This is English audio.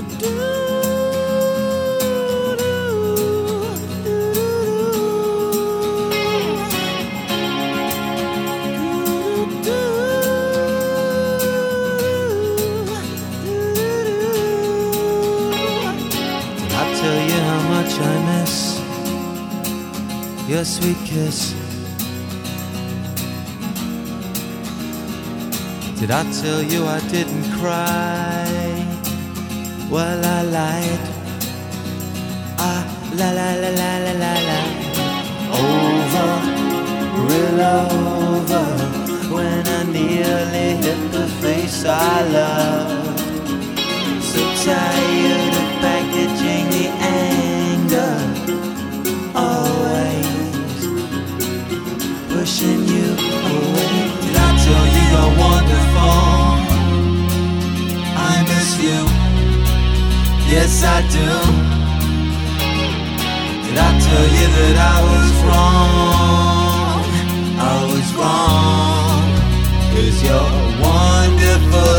Tell you how much I miss your sweet kiss. Did I tell you I didn't cry? Well, I lied. La la la la la la la. Over, real over, when I nearly hit the face I loved. So tired of packaging the anger, always pushing you away. Did I tell you you're wonderful? I miss you, yes I do. Did I tell you that I was wrong? I was wrong, 'cause you're wonderful.